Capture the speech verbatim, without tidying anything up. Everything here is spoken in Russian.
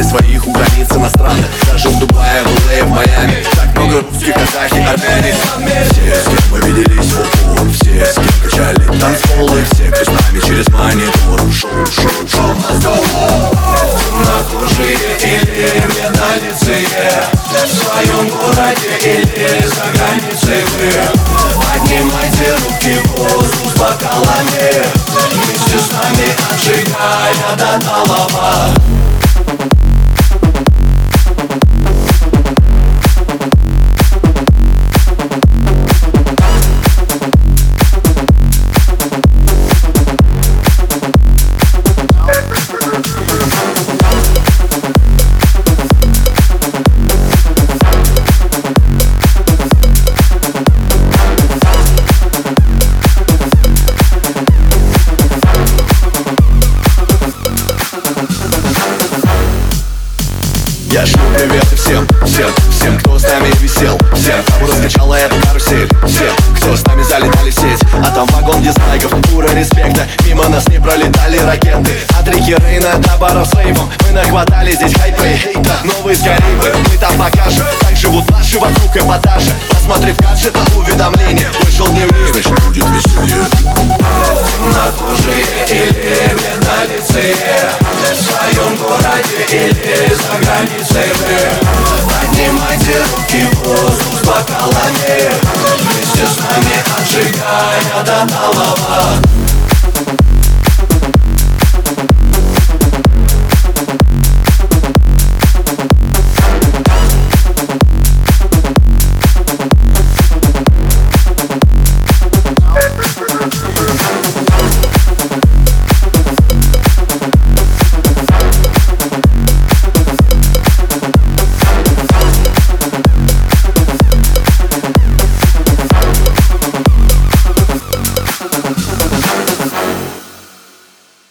Знали своих у границ иностранных, даже в Дубае, в Л А, в Майами. Так много русских, казахи, армяне. Все, с кем мы виделись в упор, все, с кем качали танцполы, все, кто с нами через монитор. Шоу, шоу, шоу, темнокожие или меднолицые, в своем городе или за границей вы. Поднимайте руки в воздух с бокалами, вместе с нами отжигая до талого. Я шлю приветы всем, всем, всем, кто с нами висел, всем, кому раскачала эту карусель, всем, кто с нами залетали в сеть. А там вагон дизлайков, пура респекта, мимо нас не пролетали ракеты. От реки Рейна до баров с рейвом мы нахватали здесь хайпа и хейта. Новые Карибы, мы там покажем, так живут наши вокруг эпатажа. Посмотри в гаджет на уведомление, вышел дневник, значит будет веселье. Темнокожие или меднолицые, в своем городе или за границей вы. Поднимайте руки в воздух с бокалами, вместе с нами отжигая до талого.